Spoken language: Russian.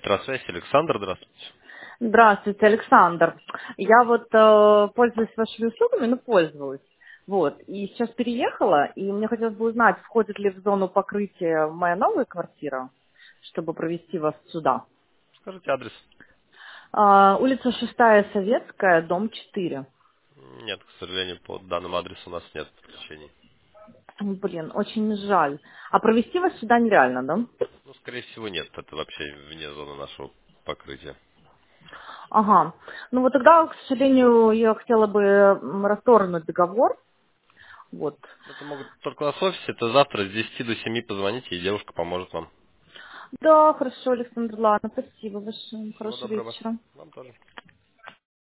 Петросвязь, Александр, здравствуйте. Здравствуйте, Александр. Я вот пользуюсь вашими услугами, ну, пользовалась. Вот. И сейчас переехала, и мне хотелось бы узнать, входит ли в зону покрытия моя новая квартира, чтобы провести вас сюда. Скажите адрес. Улица Шестая Советская, дом 4. Нет, к сожалению, по данному адресу у нас нет подключений. Блин, очень жаль. А провести вас сюда нереально, да? Ну, скорее всего, нет. Это вообще вне зоны нашего покрытия. Ага. Ну вот тогда, к сожалению, я хотела бы расторгнуть договор. Вот. Это могут только у нас в офисе. Это завтра с 10 до 7 позвоните, и девушка поможет вам. Да, хорошо, Александр, ладно, спасибо большое. Всего Хорошего доброго. вечера. Вам тоже.